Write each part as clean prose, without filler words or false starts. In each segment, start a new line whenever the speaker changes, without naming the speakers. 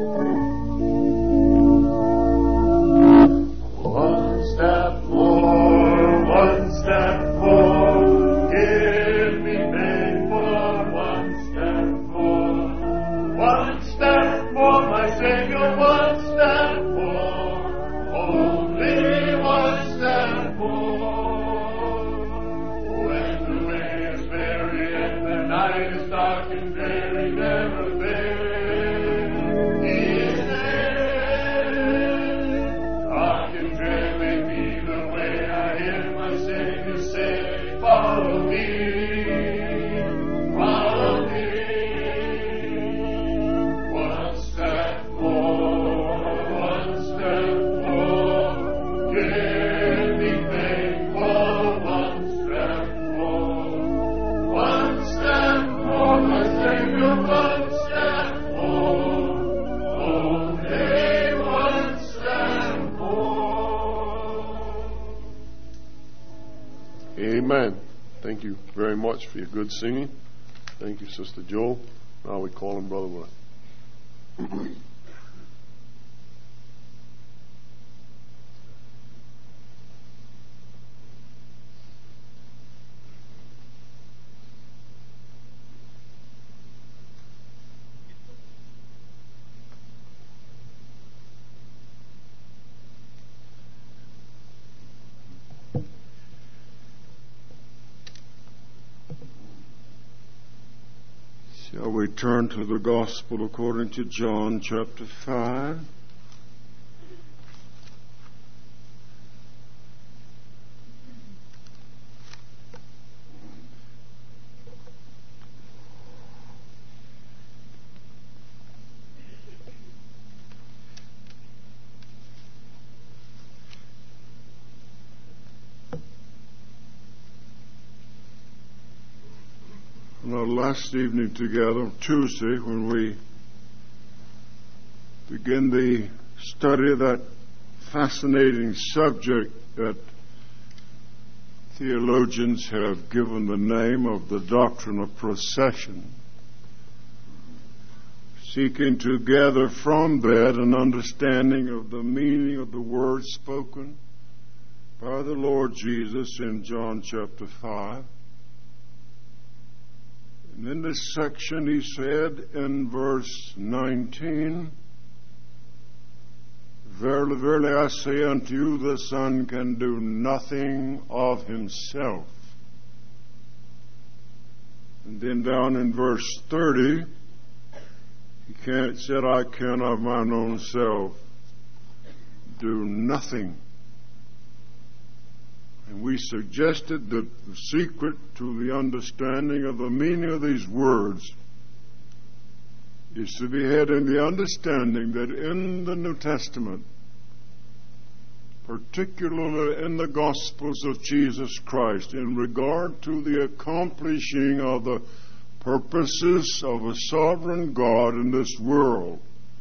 One step more, one step more. Give me faith for one step more. One step more, my Savior, one step more. Only one step more. When the way is weary and the night is dark and very, never there. Follow me, follow me. One step more. Give me faith for one step more. One step more, my Savior, one step more. Only one step more.
Amen. Thank you very much for your good singing. Thank you, Sister Joel. Now we call him Brother Willie. Shall we turn to the Gospel according to John chapter 5? Last evening together, Tuesday, when we begin the study of that fascinating subject that theologians have given the name of the doctrine of procession, seeking to gather from that an understanding of the meaning of the words spoken by the Lord Jesus in John chapter 5. And in this section he said in verse 19, Verily, verily, I say unto you, the Son can do nothing of himself. And then down in verse 30, he said, I can of mine own self do nothing. And we suggested that the secret to the understanding of the meaning of these words is to be had in the understanding that in the New Testament, particularly in the Gospels of Jesus Christ, in regard to the accomplishing of the purposes of a sovereign God in this world,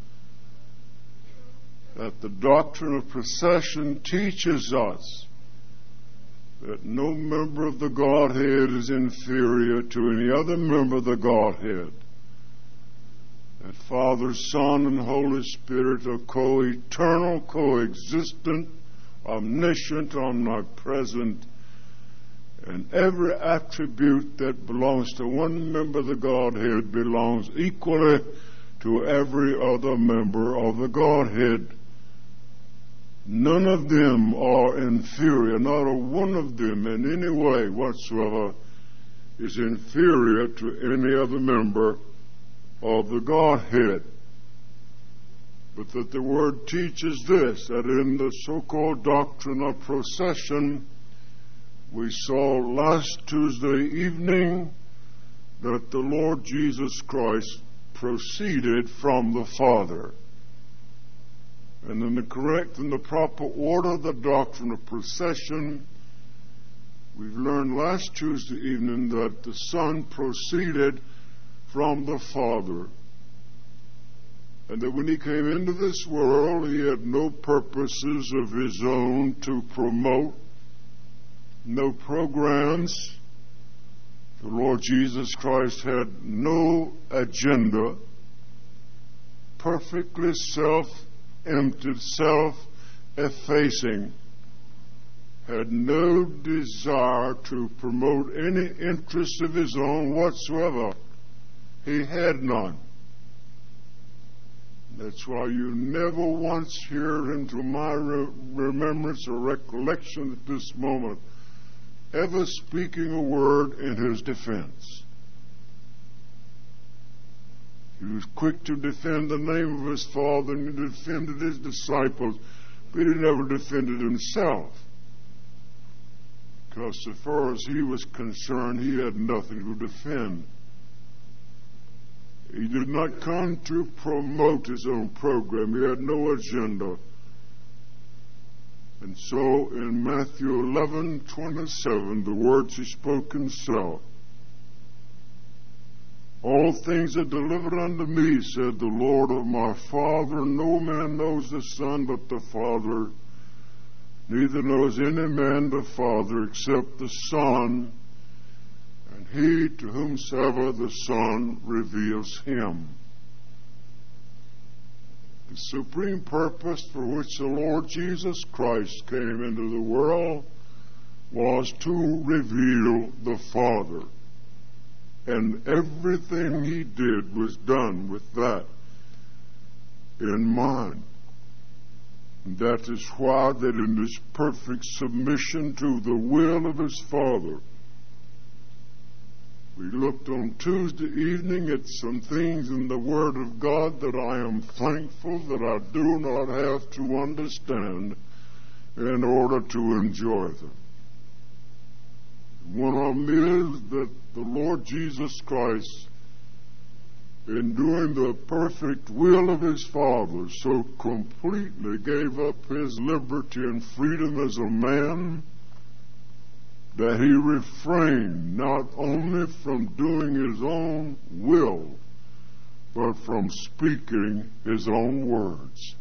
that the doctrine of procession teaches us that no member of the Godhead is inferior to any other member of the Godhead. That Father, Son, and Holy Spirit are co-eternal, co-existent, omniscient, omnipresent, and every attribute that belongs to one member of the Godhead belongs equally to every other member of the Godhead. None of them are inferior. Not a one of them in any way whatsoever is inferior to any other member of the Godhead. But that the Word teaches this, that in the so-called doctrine of procession, we saw last Tuesday evening that the Lord Jesus Christ proceeded from the Father. And in the correct and the proper order of the doctrine of procession, we've learned last Tuesday evening that the Son proceeded from the Father. And that when he came into this world, he had no purposes of his own to promote, no programs. The Lord Jesus Christ had no agenda perfectly self-emptied, self-effacing, had no desire to promote any interest of his own whatsoever. He had none. That's why you never once hear into my remembrance or recollection at this moment ever speaking a word in his defense. He was quick to defend the name of his Father, and he defended his disciples, but he never defended himself. Because as far as he was concerned, he had nothing to defend. He did not come to promote his own program. He had no agenda. And so in Matthew 11:27, the words he spoke himself, "All things are delivered unto me, said the Lord of my Father. No man knows the Son but the Father. Neither knows any man the Father except the Son, and he to whomsoever the Son reveals him." The supreme purpose for which the Lord Jesus Christ came into the world was to reveal the Father. And everything he did was done with that in mind. And that is why that in his perfect submission to the will of his Father, we looked on Tuesday evening at some things in the Word of God that I am thankful that I do not have to understand in order to enjoy them. One of them is that the Lord Jesus Christ, in doing the perfect will of his Father, so completely gave up his liberty and freedom as a man that he refrained not only from doing his own will, but from speaking his own words.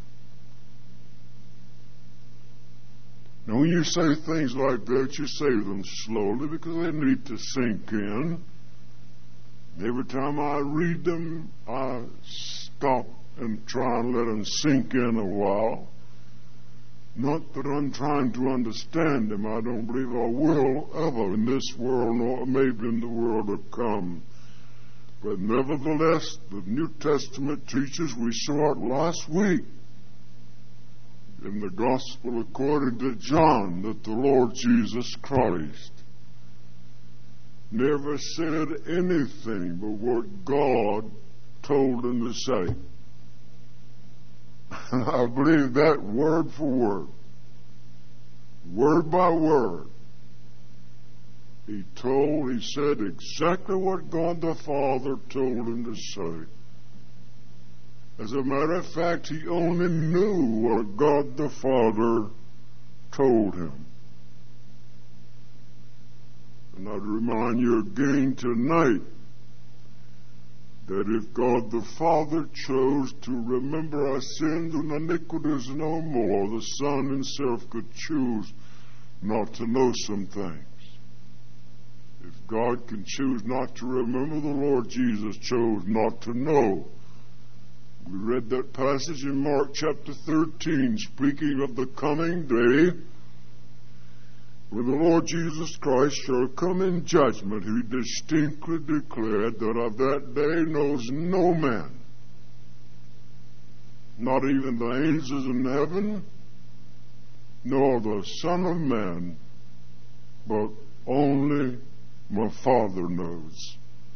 Now, when you say things like that, you say them slowly because they need to sink in. Every time I read them, I stop and try and let them sink in a while. Not that I'm trying to understand them. I don't believe I will ever in this world, nor maybe in the world to come. But nevertheless, the New Testament teaches, we saw it last week in the Gospel according to John, that the Lord Jesus Christ never said anything but what God told him to say. And I believe that word for word by word. He said exactly what God the Father told him to say. As a matter of fact, he only knew what God the Father told him. And I'd remind you again tonight that if God the Father chose to remember our sins and iniquities no more, the Son himself could choose not to know some things. If God can choose not to remember, the Lord Jesus chose not to know. We read that passage in Mark chapter 13, speaking of the coming day when the Lord Jesus Christ shall come in judgment. He distinctly declared that of that day knows no man, not even the angels in heaven, nor the Son of Man, but only my Father knows.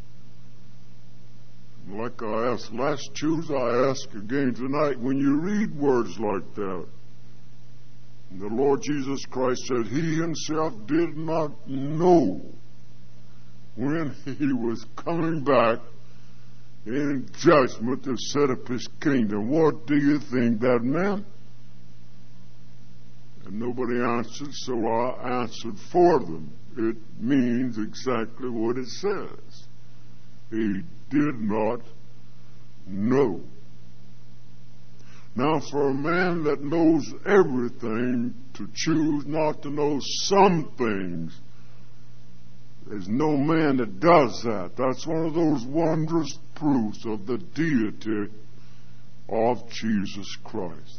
Like I asked last Tuesday, I ask again tonight, when you read words like that, the Lord Jesus Christ said he himself did not know when he was coming back in judgment to set up his kingdom. What do you think that meant? And nobody answered, so I answered for them. It means exactly what it says. He did not know. Now, for a man that knows everything to choose not to know some things, there's no man that does that. That's one of those wondrous proofs of the deity of Jesus Christ.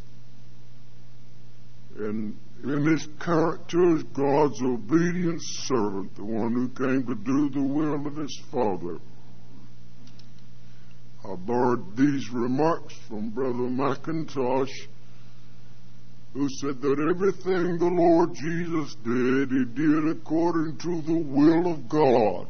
And in his character as God's obedient servant, the one who came to do the will of his Father. I borrowed these remarks from Brother McIntosh, who said that everything the Lord Jesus did, he did according to the will of God.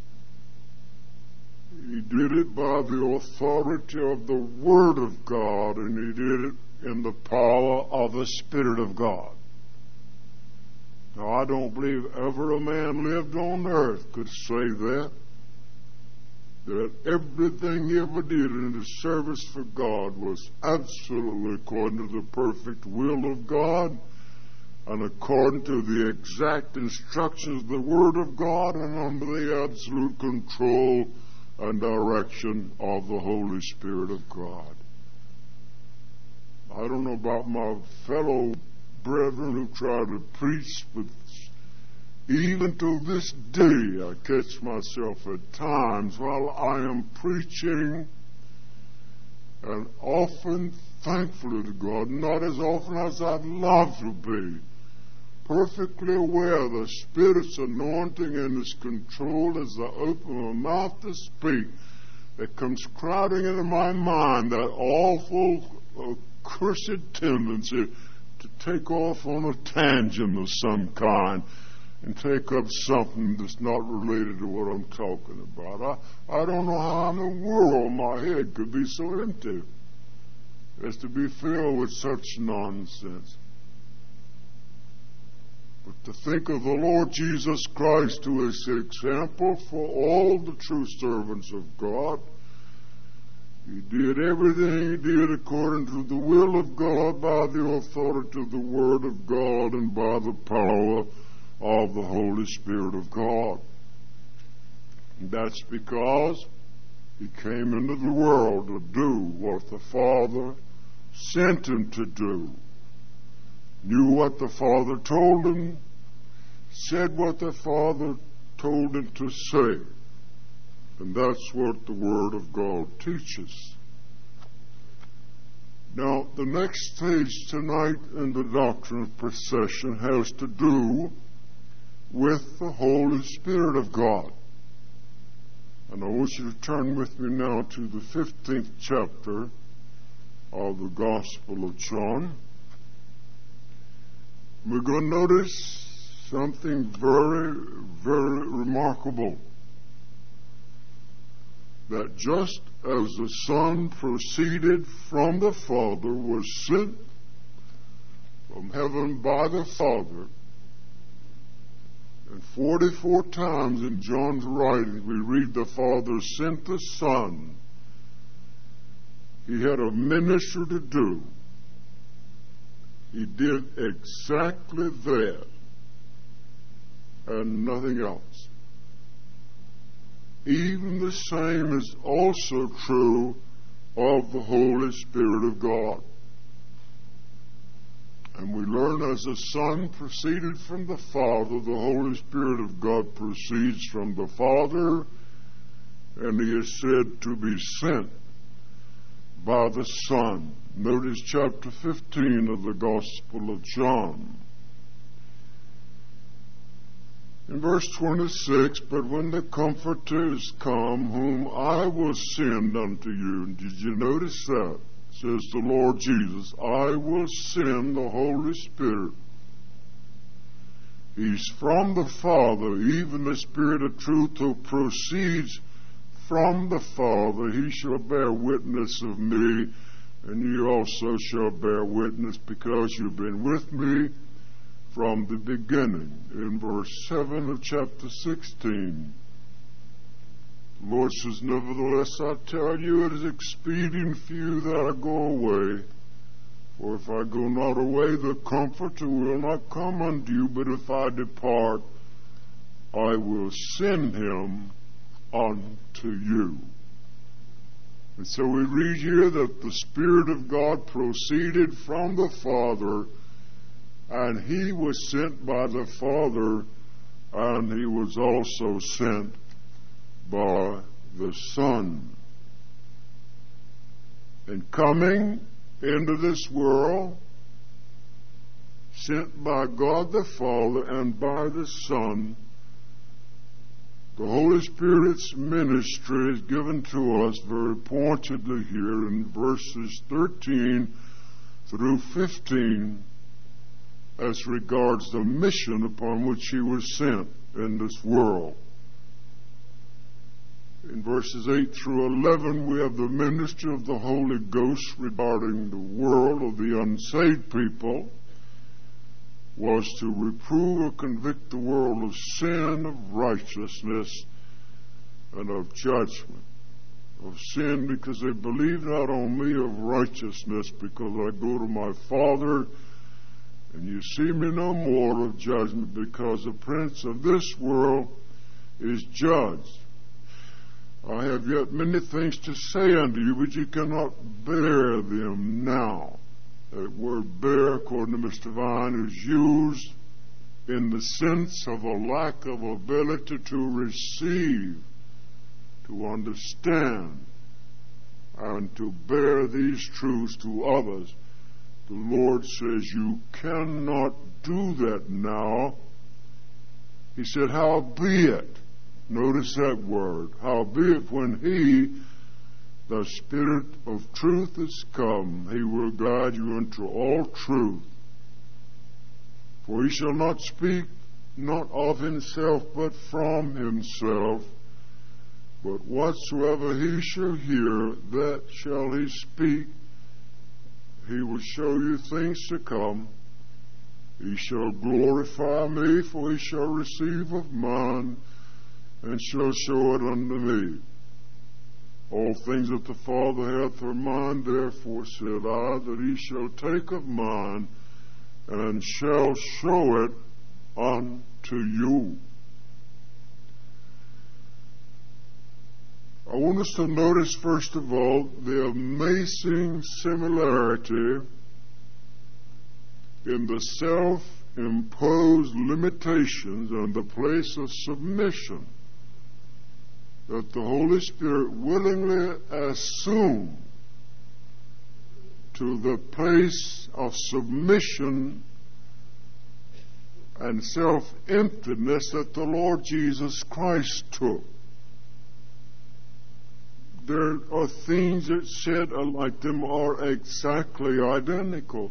He did it by the authority of the Word of God, and he did it in the power of the Spirit of God. Now, I don't believe ever a man lived on earth could say that everything he ever did in his service for God was absolutely according to the perfect will of God and according to the exact instructions of the Word of God and under the absolute control and direction of the Holy Spirit of God. I don't know about my fellow brethren who try to preach, but even to this day I catch myself at times while I am preaching, and often, thankfully to God, not as often as I'd love to be, perfectly aware the Spirit's anointing and His control as I open my mouth to speak. It comes crowding into my mind that awful, cursed tendency to take off on a tangent of some kind and take up something that's not related to what I'm talking about. I don't know how in the world my head could be so empty as to be filled with such nonsense. But to think of the Lord Jesus Christ, who is the example for all the true servants of God. He did everything he did according to the will of God, by the authority of the Word of God, and by the power of the Holy Spirit of God. And that's because he came into the world to do what the Father sent him to do. Knew what the Father told him, said what the Father told him to say. And that's what the Word of God teaches. Now, the next stage tonight in the doctrine of procession has to do with the Holy Spirit of God. And I want you to turn with me now to the 15th chapter of the Gospel of John. We're going to notice something very, very remarkable. That just as the Son proceeded from the Father, was sent from heaven by the Father, and 44 times in John's writings we read the Father sent the Son. He had a ministry to do. He did exactly that and nothing else. Even the same is also true of the Holy Spirit of God. And we learn as the Son proceeded from the Father, the Holy Spirit of God proceeds from the Father, and He is said to be sent by the Son. Notice chapter 15 of the Gospel of John. In verse 26, but when the Comforter is come, whom I will send unto you. And did you notice that? Says the Lord Jesus, I will send the Holy Spirit. He's from the Father, even the Spirit of truth who proceeds from the Father. He shall bear witness of me, and you also shall bear witness, because you've been with me from the beginning. In verse 7 of chapter 16, the Lord says, nevertheless I tell you, it is expedient for you that I go away. For if I go not away, the Comforter will not come unto you, but if I depart, I will send him unto you. And so we read here that the Spirit of God proceeded from the Father, and he was sent by the Father, and he was also sent by the Son. and coming into this world, sent by God the Father and by the Son, the Holy Spirit's ministry is given to us very pointedly here in verses 13 through 15 as regards the mission upon which he was sent in this world. In verses 8 through 11, we have the ministry of the Holy Ghost regarding the world of the unsaved people, was to reprove or convict the world of sin, of righteousness, and of judgment. Of sin because they believe not on me, of righteousness because I go to my Father, and you see me no more, of judgment because the prince of this world is judged. I have yet many things to say unto you, but you cannot bear them now. That word bear, according to Mr. Vine, is used in the sense of a lack of ability to receive, to understand, and to bear these truths to others. The Lord says you cannot do that now. He said, howbeit, notice that word, howbeit when he, the Spirit of truth, is come, he will guide you into all truth. For he shall not speak not of himself, but from himself. But whatsoever he shall hear, that shall he speak. He will show you things to come. He shall glorify me, for he shall receive of mine, and shall show it unto me. All things that the Father hath are mine, therefore said I, that he shall take of mine, and shall show it unto you. I want us to notice, first of all, the amazing similarity in the self-imposed limitations and the place of submission that the Holy Spirit willingly assumed to the place of submission and self-emptiness that the Lord Jesus Christ took. There are things that said like them are exactly identical.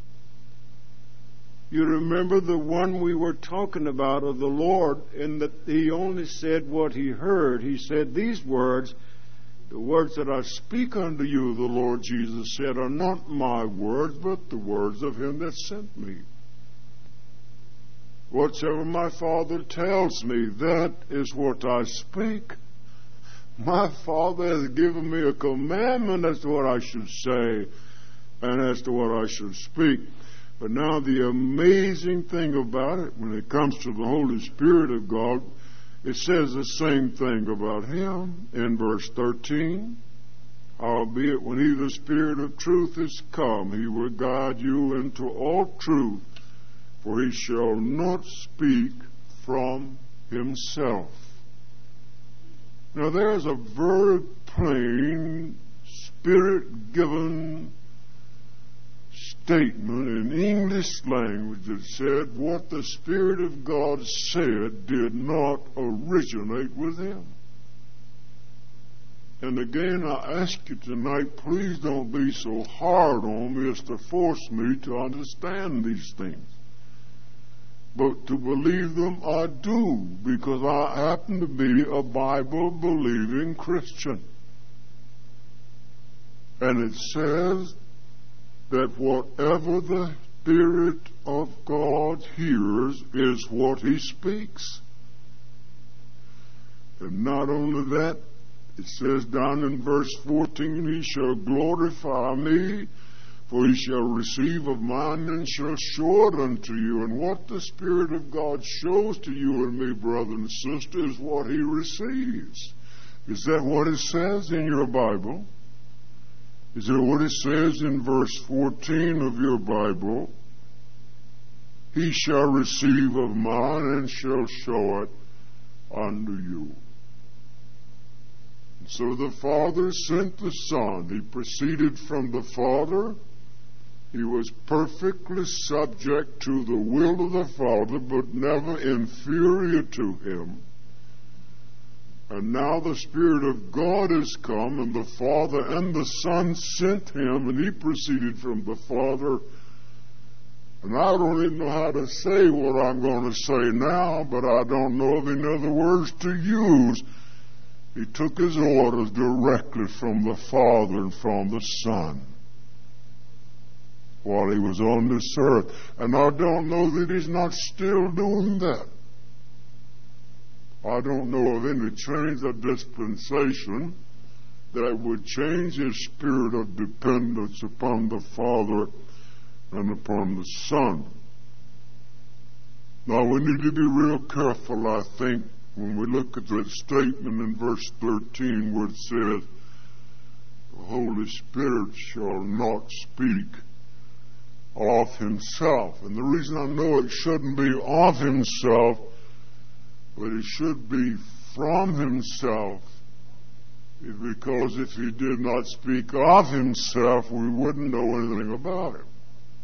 You remember the one we were talking about of the Lord, in that he only said what he heard. He said these words, the words that I speak unto you, the Lord Jesus said, are not my words, but the words of him that sent me. Whatsoever my Father tells me, that is what I speak. My Father has given me a commandment as to what I should say and as to what I should speak. But now the amazing thing about it, when it comes to the Holy Spirit of God, it says the same thing about him in verse 13. Howbeit, when he, the Spirit of truth, is come, he will guide you into all truth, for he shall not speak from himself. Now there's a very plain, Spirit-given statement in English language that said what the Spirit of God said did not originate with him. And again, I ask you tonight, please don't be so hard on me as to force me to understand these things. But to believe them, I do, because I happen to be a Bible-believing Christian. And it says that whatever the Spirit of God hears is what he speaks. And not only that, it says down in verse 14, he shall glorify me, for he shall receive of mine and shall show it unto you. And what the Spirit of God shows to you and me, brother and sister, is what he receives. Is that what it says in your Bible? Is that what it says in verse 14 of your Bible? He shall receive of mine and shall show it unto you. So the Father sent the Son. He proceeded from the Father. He was perfectly subject to the will of the Father, but never inferior to him. And now the Spirit of God has come, and the Father and the Son sent him, and he proceeded from the Father. And I don't even know how to say what I'm going to say now, but I don't know of any other words to use. He took his orders directly from the Father and from the Son while he was on this earth. And I don't know that he's not still doing that. I don't know of any change of dispensation that would change his spirit of dependence upon the Father and upon the Son. Now we need to be real careful, I think, when we look at that statement in verse 13 where it says, the Holy Spirit shall not speak of himself. And the reason I know it shouldn't be of himself, but it should be from himself, is because if he did not speak of himself, we wouldn't know anything about him.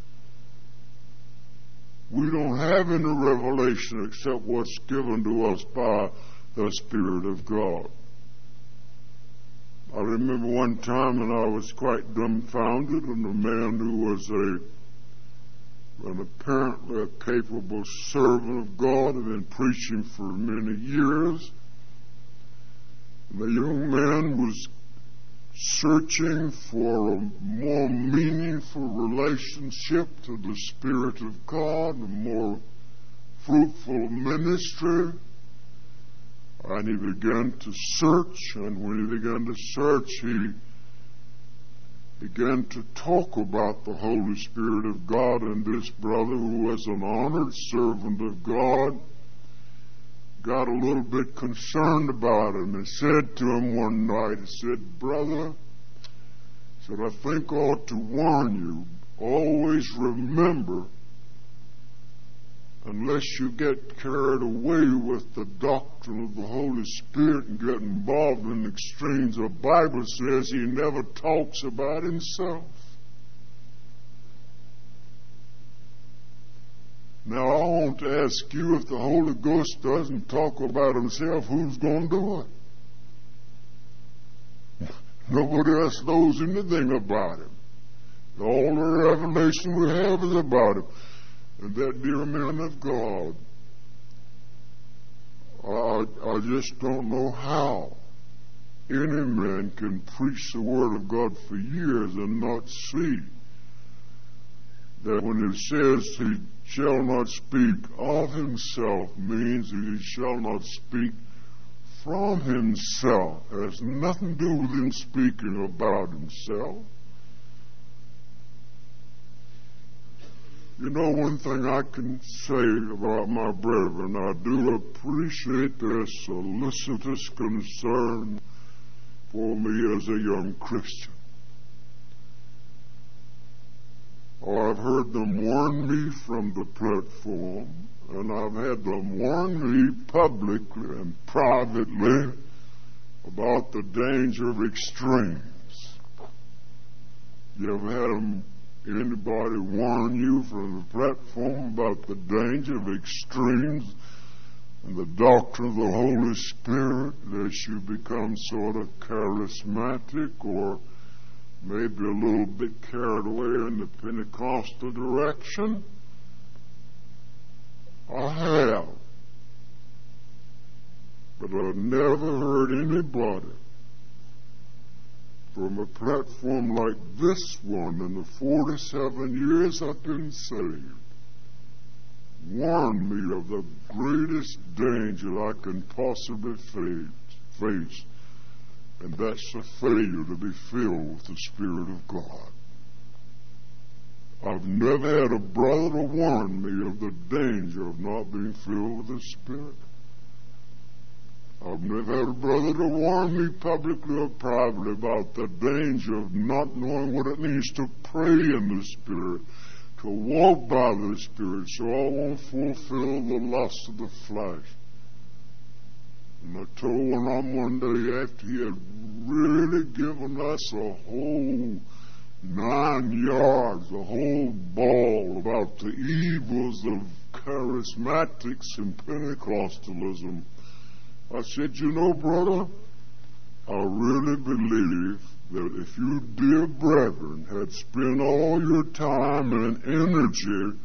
We don't have any revelation except what's given to us by the Spirit of God. I remember one time when I was quite dumbfounded, and a man who was an apparently a capable servant of God had been preaching for many years. And the young man was searching for a more meaningful relationship to the Spirit of God, a more fruitful ministry. And he began to search, and when he began to search, he began to talk about the Holy Spirit of God, and this brother, who was an honored servant of God, got a little bit concerned about him and said to him one night, he said, "Brother," said, "I think I ought to warn you, always remember, unless you get carried away with the doctrine of the Holy Spirit and get involved in extremes, the Bible says he never talks about himself." Now, I want to ask you, if the Holy Ghost doesn't talk about himself, who's going to do it? Nobody else knows anything about him. All the revelation we have is about him. And that dear man of God, I just don't know how any man can preach the Word of God for years and not see that when it says he shall not speak of himself means that he shall not speak from himself. It has nothing to do with him speaking about himself. You know, one thing I can say about my brethren, I do appreciate their solicitous concern for me as a young Christian. I've heard them warn me from the platform, and I've had them warn me publicly and privately about the danger of extremes. You ever had anybody warn you from the platform about the danger of extremes and the doctrine of the Holy Spirit, lest you become sort of charismatic or maybe a little bit carried away in the Pentecostal direction? I have. But I've never heard anybody from a platform like this one in the 47 years I've been saved warn me of the greatest danger I can possibly face. And that's the failure to be filled with the Spirit of God. I've never had a brother to warn me of the danger of not being filled with the Spirit. I've never had a brother to warn me publicly or privately about the danger of not knowing what it means to pray in the Spirit, to walk by the Spirit, so I won't fulfill the lust of the flesh. And I told him one day after he had really given us a whole 9 yards, a whole ball about the evils of charismatics and Pentecostalism, I said, you know, brother, I really believe that if you, dear brethren, had spent all your time and energy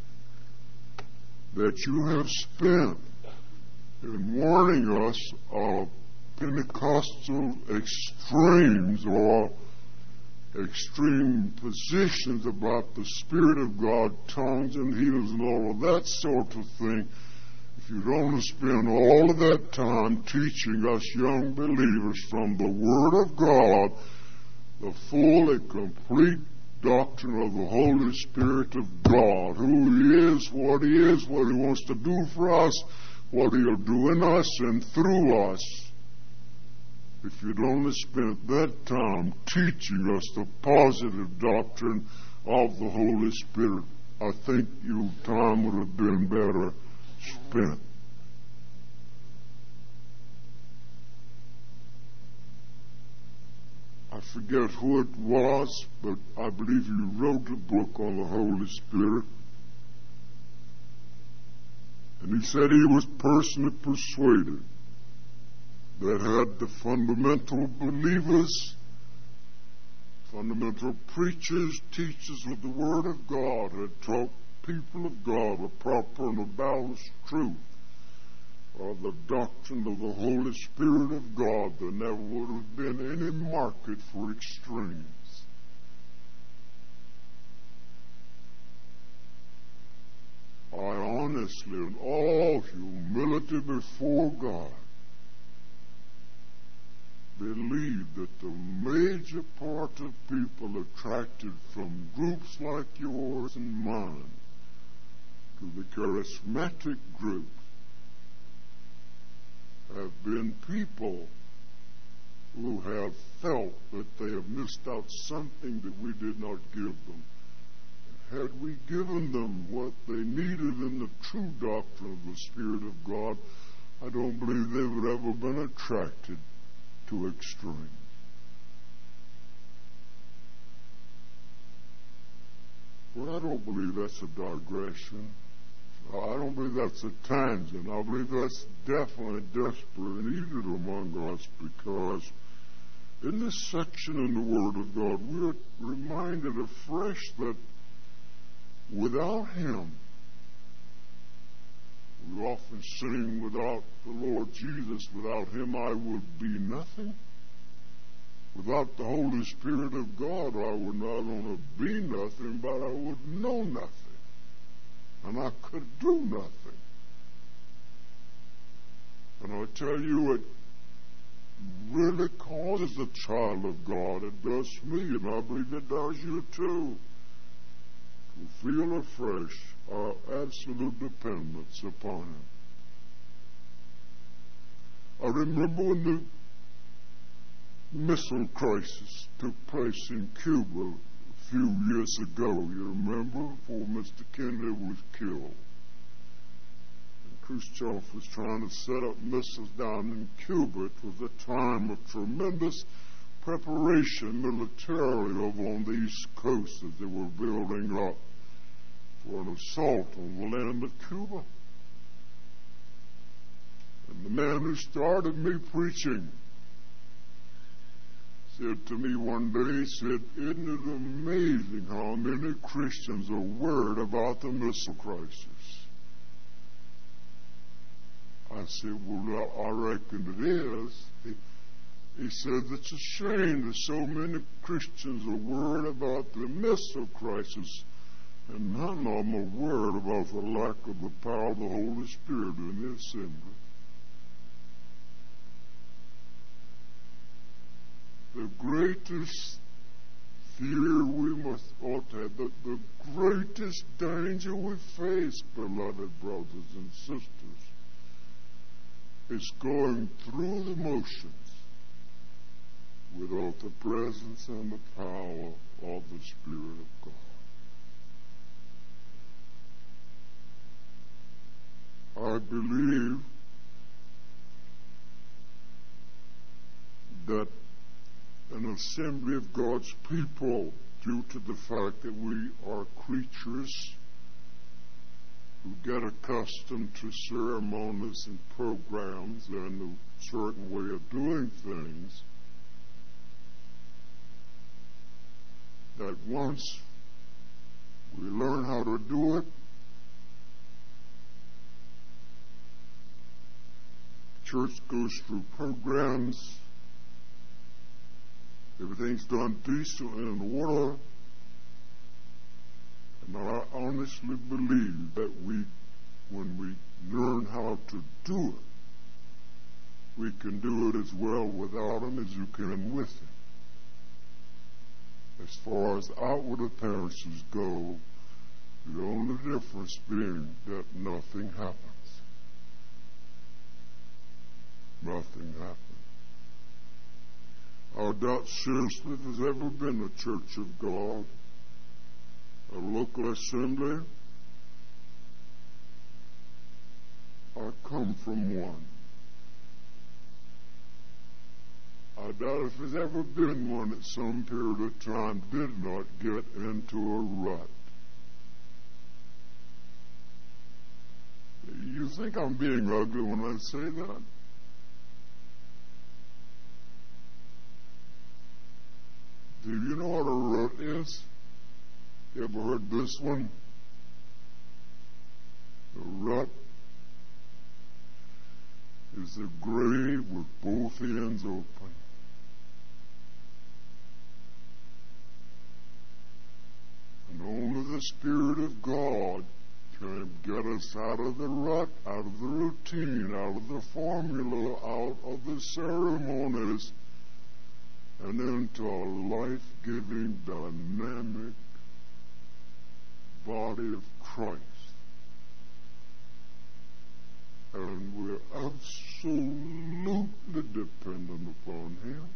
that you have spent in warning us of Pentecostal extremes or extreme positions about the Spirit of God, tongues and healings and all of that sort of thing, if you'd only spend all of that time teaching us young believers from the Word of God the full and complete doctrine of the Holy Spirit of God, who He is, what He wants to do for us, what He'll do in us and through us. If you'd only spent that time teaching us the positive doctrine of the Holy Spirit, I think your time would have been better spent. I forget who it was, but I believe you wrote a book on the Holy Spirit. And he said he was personally persuaded that had the fundamental believers, fundamental preachers, teachers of the Word of God had taught people of God a proper and a balanced truth of the doctrine of the Holy Spirit of God, there never would have been any market for extremes. I honestly, in all humility before God, believe that the major part of people attracted from groups like yours and mine to the charismatic groups have been people who have felt that they have missed out something that we did not give them. Had we given them what they needed in the true doctrine of the Spirit of God, I don't believe they would have ever been attracted to extremes. Well, I don't believe that's a digression. I don't believe that's a tangent. I believe that's definitely desperate and needed among us, because in this section in the Word of God, we're reminded afresh that without Him, we often sing, without the Lord Jesus, without Him I would be nothing. Without the Holy Spirit of God, I would not only be nothing, but I would know nothing. And I could do nothing. And I tell you, it really causes a child of God, it does me, and I believe it does you too, to feel afresh our absolute dependence upon Him. I remember when the missile crisis took place in Cuba a few years ago, you remember, before Mr. Kennedy was killed. And Khrushchev was trying to set up missiles down in Cuba. It was a time of tremendous preparation militarily over on the East Coast as they were building up for an assault on the land of Cuba. And the man who started me preaching said to me one day, he said, isn't it amazing how many Christians are worried about the missile crisis? I said, well, I reckon it is. He said, it's a shame that so many Christians are worried about the missile crisis, and none of them are worried about the lack of the power of the Holy Spirit in the assembly. The greatest fear we ought to have, the greatest danger we face, beloved brothers and sisters, is going through the motions without the presence and the power of the Spirit of God. I believe that an assembly of God's people, due to the fact that we are creatures who get accustomed to ceremonies and programs and a certain way of doing things, that once we learn how to do it, church goes through programs, everything's done decently in order, and I honestly believe that when we learn how to do it, we can do it as well without Him as you can with Him. As far as outward appearances go, the only difference being that nothing happens. Nothing happens. I doubt seriously if there's ever been a church of God, a local assembly. I come from one. I doubt if there's ever been one at some period of time did not get into a rut. You think I'm being ugly when I say that? Do you know what a rut is? You ever heard this one? A rut is a grave with both ends open. And only the Spirit of God can get us out of the rut, out of the routine, out of the formula, out of the ceremonies, and into a life-giving, dynamic body of Christ. And we're absolutely dependent upon Him.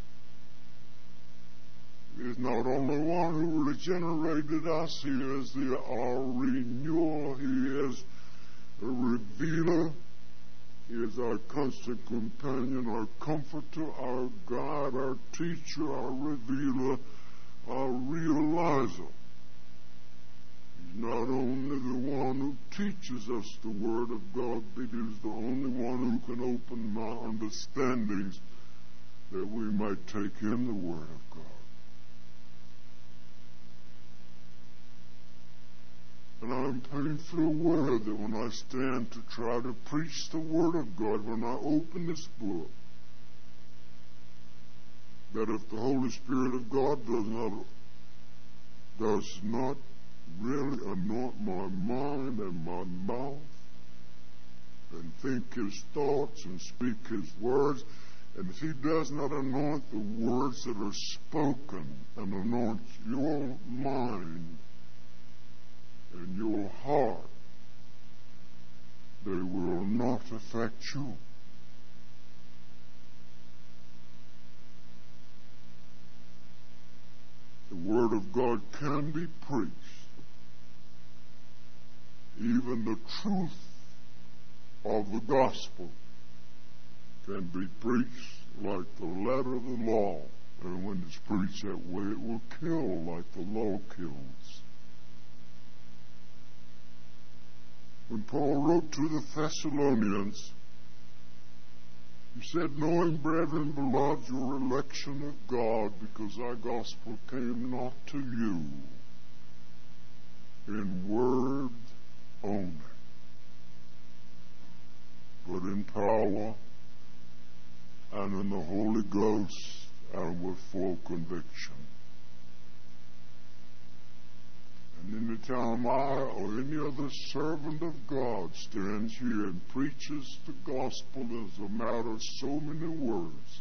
He's not only one who regenerated us, He is our renewal, He is a revealer, He is our constant companion, our comforter, our guide, our teacher, our revealer, our realizer. He's not only the one who teaches us the Word of God, but He's the only one who can open our understandings that we might take in the Word of God. And I'm painfully aware that when I stand to try to preach the Word of God, when I open this book, that if the Holy Spirit of God does not really anoint my mind and my mouth, and think His thoughts and speak His words, and if He does not anoint the words that are spoken and anoint your mind and your heart, they will not affect you. The Word of God can be preached. Even the truth of the gospel can be preached like the letter of the law. And when it's preached that way, it will kill like the law kills. When Paul wrote to the Thessalonians, he said, knowing, brethren, beloved, your election of God, because our gospel came not to you in word only, but in power and in the Holy Ghost and with full conviction. And any time I or any other servant of God stands here and preaches the gospel as a matter of so many words,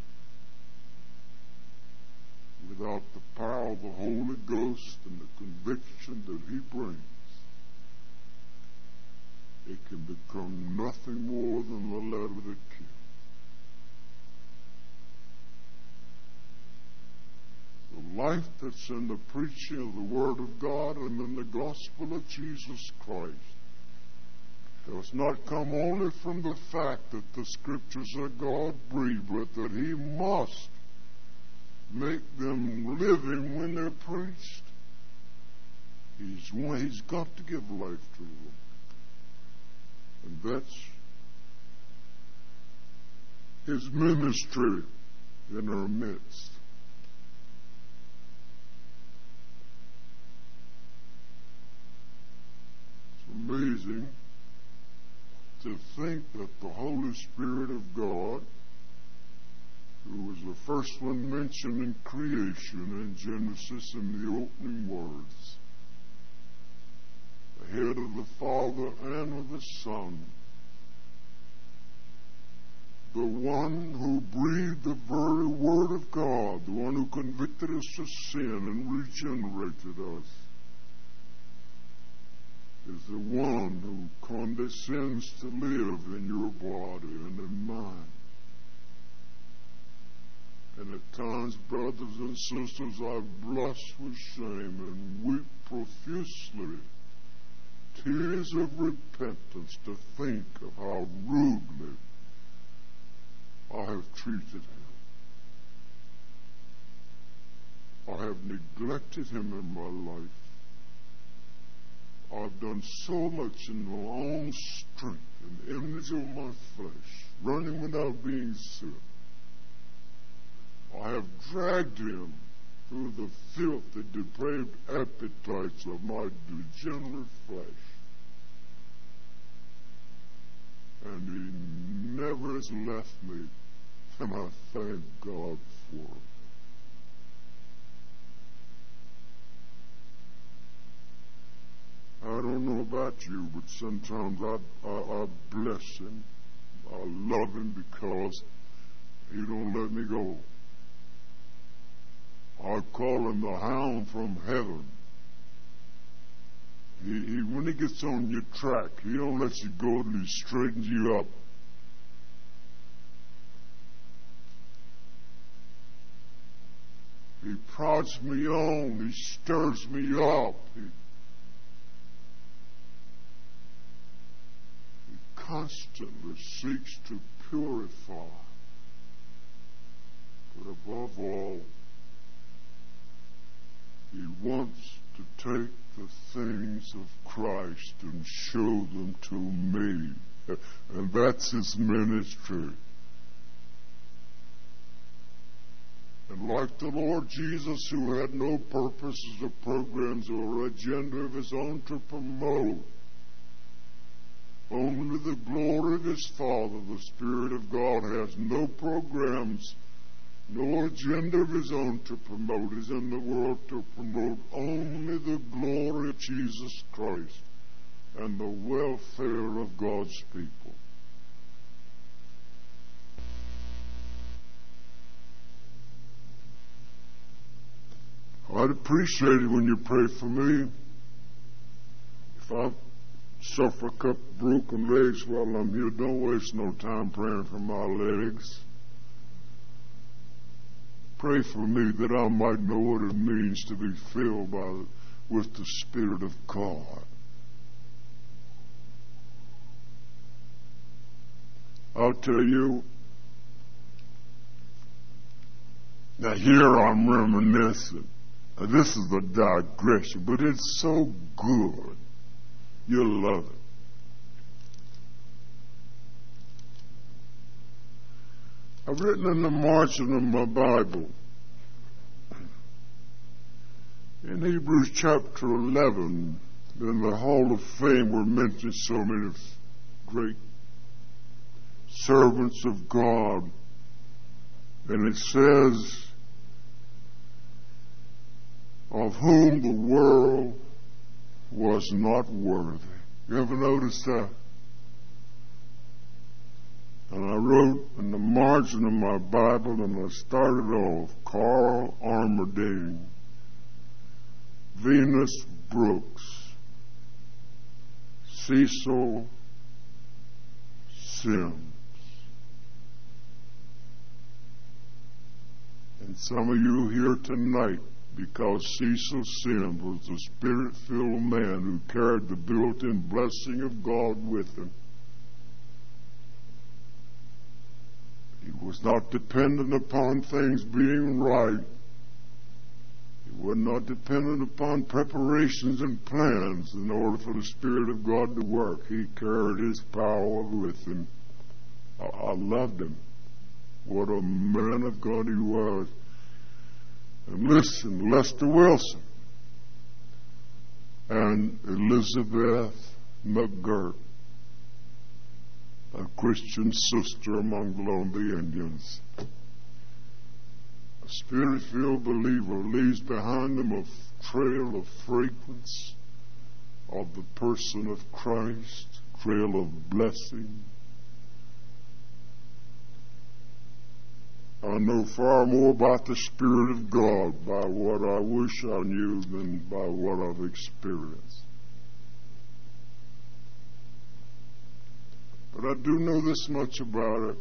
without the power of the Holy Ghost and the conviction that He brings, it can become nothing more than a letter that kills. The life that's in the preaching of the Word of God and in the gospel of Jesus Christ, that does not come only from the fact that the Scriptures are God-breathed, but that He must make them living when they're preached. He's got to give life to them. And that's His ministry in our midst. It's amazing to think that the Holy Spirit of God, who was the first one mentioned in creation in Genesis in the opening words, the head of the Father and of the Son, the one who breathed the very Word of God, the one who convicted us of sin and regenerated us, is the one who condescends to live in your body and in mine. And at times, brothers and sisters, I blush with shame and weep profusely, tears of repentance, to think of how rudely I have treated him. I have neglected him in my life. I've done so much in my own strength and the image of my flesh, running without being sent. I have dragged him through the filthy, depraved appetites of my degenerate flesh. And he never has left me, and I thank God for it. I don't know about you, but sometimes I bless him. I love him because he don't let me go. I call him the hound from heaven. When he gets on your track, he don't let you go till he straightens you up. He prods me on. He stirs me up. He constantly seeks to purify. But above all, he wants to take the things of Christ and show them to me. And that's his ministry. And like the Lord Jesus, who had no purposes or programs or agenda of his own to promote, only the glory of his Father, the Spirit of God, has no programs, no agenda of his own to promote. He's in the world to promote only the glory of Jesus Christ and the welfare of God's people. I'd appreciate it when you pray for me. If I suffer a couple broken legs while I'm here, don't waste no time praying for my legs. Pray for me that I might know what it means to be filled with the Spirit of God. I'll tell you, now here I'm reminiscing. This is a digression, but it's so good. You'll love it. I've written in the margin of my Bible, in Hebrews chapter 11, in the Hall of Fame were mentioned so many great servants of God. And it says, of whom the world was not worthy. You ever notice that? And I wrote in the margin of my Bible, and I started off, Carl Armourdine, Venus Brooks, Cecil Sims. And some of you here tonight, because Cecil Sims was a spirit-filled man who carried the built-in blessing of God with him, was not dependent upon things being right. He was not dependent upon preparations and plans in order for the Spirit of God to work. He carried His power with Him. I loved him. What a man of God he was. And listen, Lester Wilson and Elizabeth McGirt, a Christian sister among the Lonely Indians. A Spirit-filled believer leaves behind them a trail of fragrance of the person of Christ, trail of blessing. I know far more about the Spirit of God by what I wish I knew than by what I've experienced. But I do know this much about it,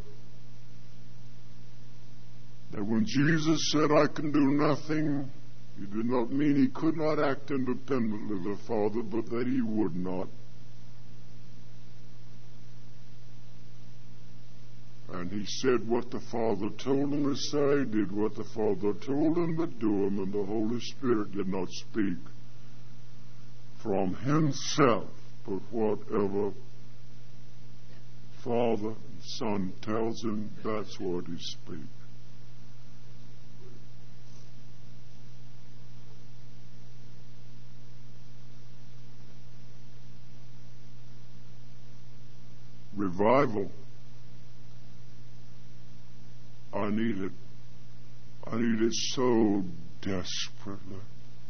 that when Jesus said, I can do nothing, He did not mean He could not act independently of the Father, but that He would not. And He said what the Father told Him to say, did what the Father told Him to do, and the Holy Spirit did not speak from Himself, but whatever Father and Son tells Him, that's what He speaks. Revival. I need it. I need it so desperately.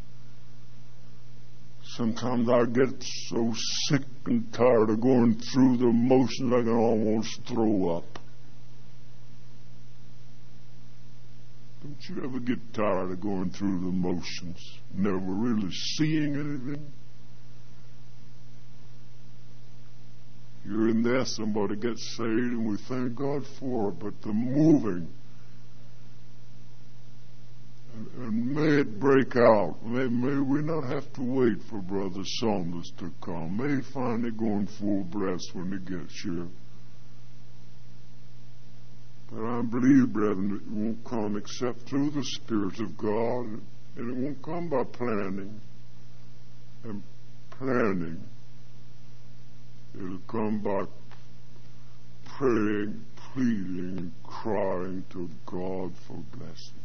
Sometimes I get so sick and tired of going through the motions I can almost throw up. Don't you ever get tired of going through the motions, never really seeing anything? You're in there, somebody gets saved, and we thank God for it, but the moving, and may it break out. May we not have to wait for Brother Saunders to come. May he finally go in full blast when he gets here. But I believe, brethren, it won't come except through the Spirit of God, and it won't come by planning and planning. It'll come by praying, pleading, and crying to God for blessing.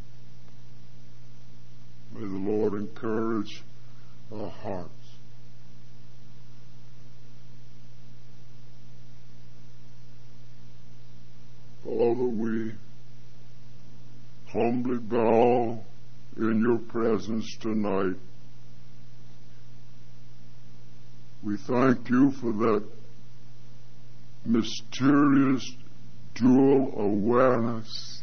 May the Lord encourage our hearts. Father, we humbly bow in your presence tonight. We thank you for that mysterious dual awareness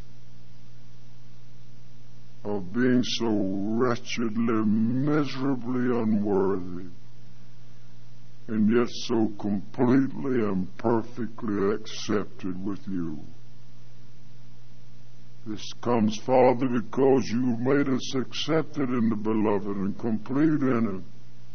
of being so wretchedly, miserably unworthy, and yet so completely and perfectly accepted with you. This comes, Father, because you've made us accepted in the Beloved and complete in Him.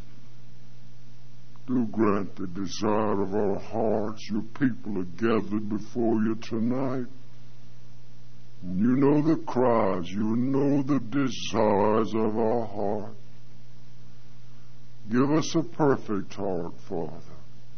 Do grant the desire of our hearts. Your people are gathered before you tonight. You know the cries. You know the desires of our heart. Give us a perfect heart, Father.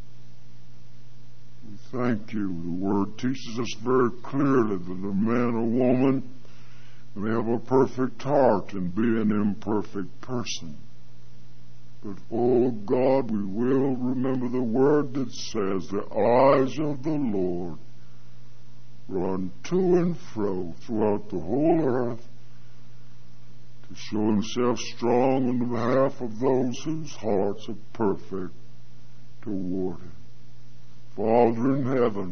We thank you. The Word teaches us very clearly that a man or woman may have a perfect heart and be an imperfect person. But, oh God, we will remember the word that says, the eyes of the Lord run to and fro throughout the whole earth to show Himself strong on behalf of those whose hearts are perfect toward Him. Father in heaven,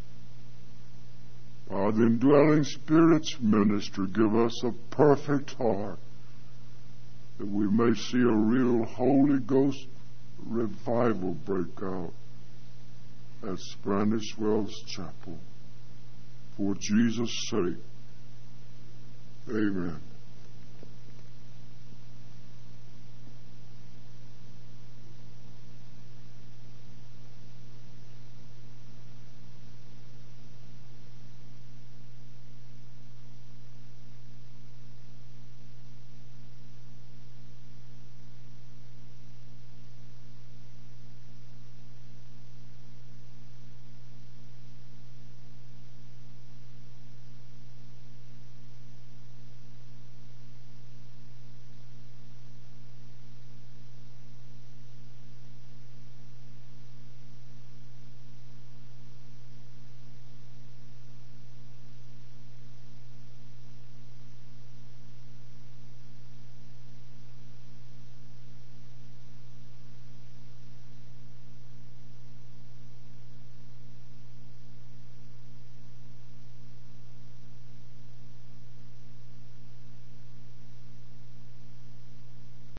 by the indwelling Spirit's ministry, give us a perfect heart, that we may see a real Holy Ghost revival break out at Spanish Wells Chapel. For Jesus' sake, amen.